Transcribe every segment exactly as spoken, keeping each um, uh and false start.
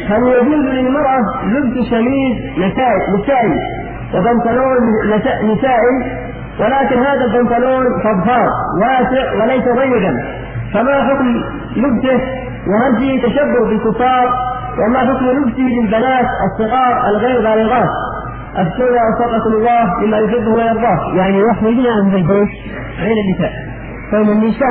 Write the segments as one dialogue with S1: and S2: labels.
S1: هل يجوز للمرأة لبس شميز نسائي وبنطلون نسائي، ولكن هذا البنطلون فضفاض واسع وليس ضيقا، فما حكم لبسه؟ وهل فيه تشبه بالكفار؟ وما حكم لبسه للبنات الصغار الغير بالغات؟ أفتوا وفقكم الله لما يحبه ويرضاه.
S2: يعني يخرجنا عن البيت
S1: بين النساء
S2: بين النساء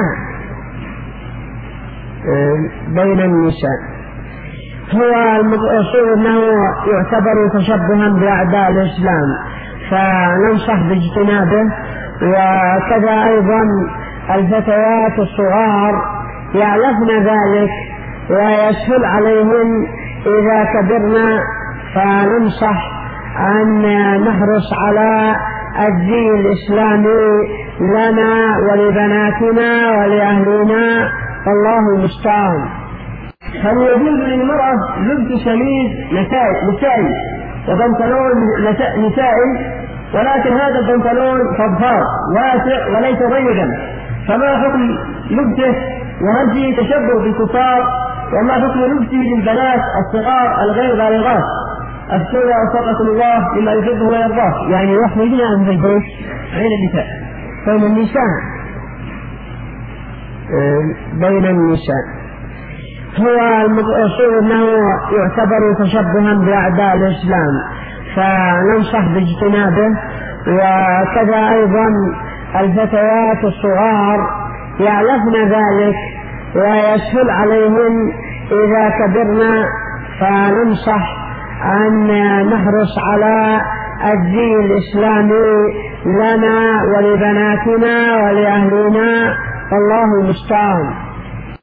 S2: بين النساء هو المقصود أنه يعتبر تشبها بأعداء الإسلام، فننصح باجتنابه. وكذا أيضا الفتيات الصغار يعرفن ذلك ويسهل عليهن إذا كبرنا، فننصح أن نحرص على الدين الإسلامي لنا ولبناتنا ولأهلنا، والله المستعان.
S1: هل يجوز للمرأة لبس شميز نسائي وبنطلون نسائي، ولكن هذا البنطلون فضفاض واسع وليس ضيقا، فما حكم لبسه؟ وهل فيه تشبه بالكفار؟ وما حكم لبسه للبنات الصغار الغير بالغات؟ أفتوا وفقكم الله لما يحبه ويرضاه.
S2: يعني يخرجنا عن البيت
S1: بين النساء
S2: بين النساء بين النساء هو المقصود أنه يعتبر تشبها بأعداء الإسلام، فننصح باجتنابه. وكذا أيضا الفتيات الصغار يعرفن ذلك ويسهل عليهن إذا كبرنا، فننصح أن نحرص على الدين الإسلامي لنا ولبناتنا ولأهلنا، والله المستعان.